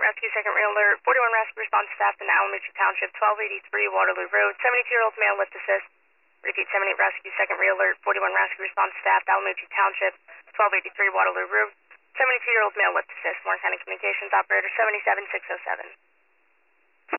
rescue, second real alert, 41 rescue response staff in Alameda Township, 1283 Waterloo Road, 72-year-old male lift assist. Repeat, 78 rescue, second real alert, 41 rescue response staff, Alameda Township, 1283 Waterloo Road, 72-year-old male lift assist. Warren County Communications operator 77607.